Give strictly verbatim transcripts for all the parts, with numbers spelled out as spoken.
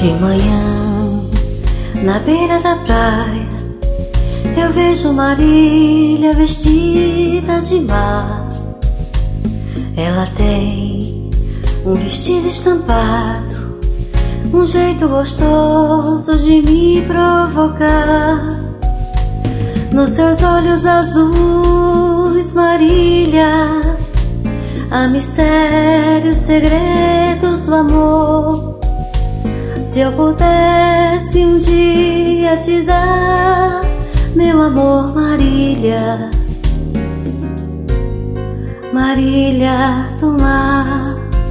De manhã, na beira da praia, eu vejo Marília vestida de mar. Ela tem um vestido estampado, um jeito gostoso de me provocar. Nos seus olhos azuis, Marília, há mistérios, segredos do amor. Se eu pudesse um dia te dar meu amor, Marília, Marília do mar.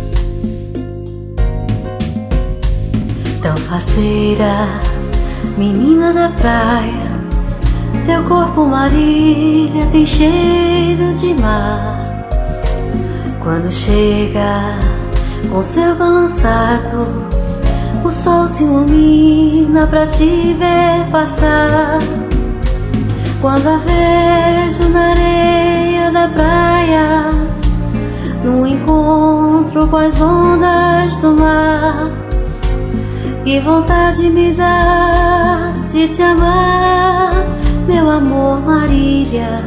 Tão faceira, menina da praia, teu corpo, Marília, tem cheiro de mar. Quando chega com seu balançado, o sol se ilumina pra te ver passar. Quando a vejo na areia da praia, no encontro com as ondas do mar, que vontade me dá de te amar, meu amor, Marília,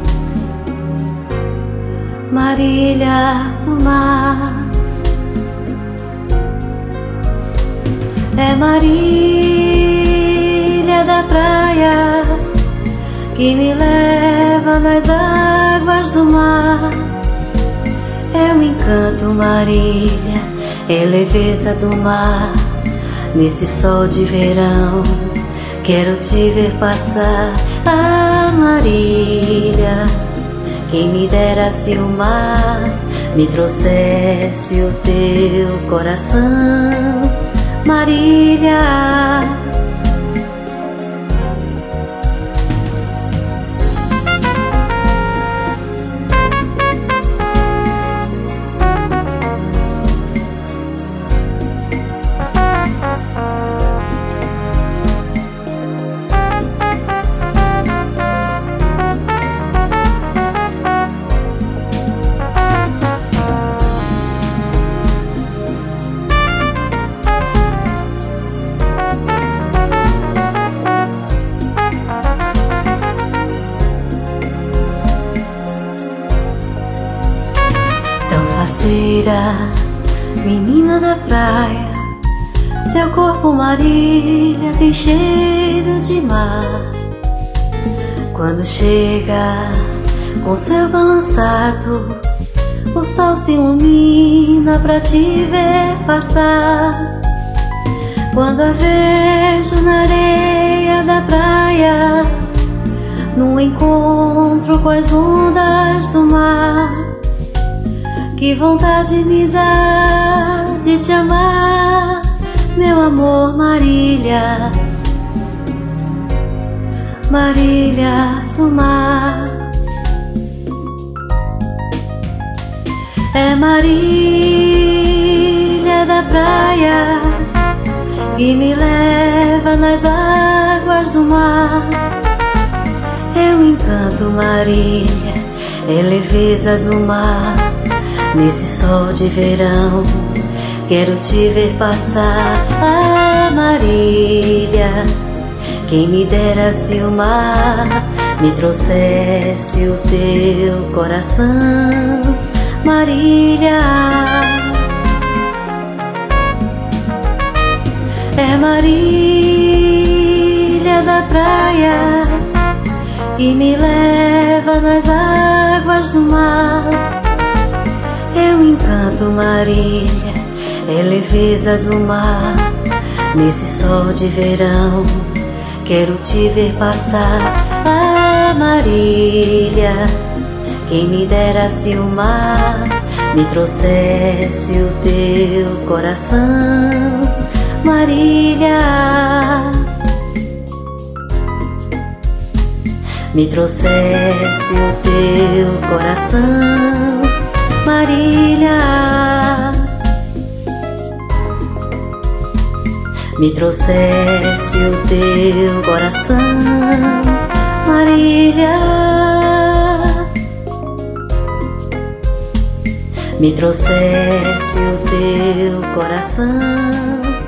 Marília do mar. É Marília da praia que me leva nas águas do mar. É um encanto, Marília, é leveza do mar. Nesse sol de verão, quero te ver passar. Ah, Marília, quem me dera se o mar me trouxesse o teu coração, Marília. Faceira, menina da praia, teu corpo, Marília, tem cheiro de mar. Quando chega com seu balançado, o sol se ilumina pra te ver passar. Quando a vejo na areia da praia, no encontro com as ondas do mar, que vontade me dá de te amar, meu amor, Marília, Marília do mar. É Marília da praia que me leva nas águas do mar. É um encanto, Marília, é leveza do mar. Nesse sol de verão, quero te ver passar. Ah, Marília, quem me dera se o mar me trouxesse o teu coração, Marília. É Marília da praia que me leva nas águas do mar. É um encanto, Marília, é leveza do mar. Nesse sol de verão, quero te ver passar. Ah, Marília, quem me dera se o mar me trouxesse o teu coração, Marília, me trouxesse o teu coração, Marília, me trouxesse o teu coração, Marília, me trouxesse o teu coração.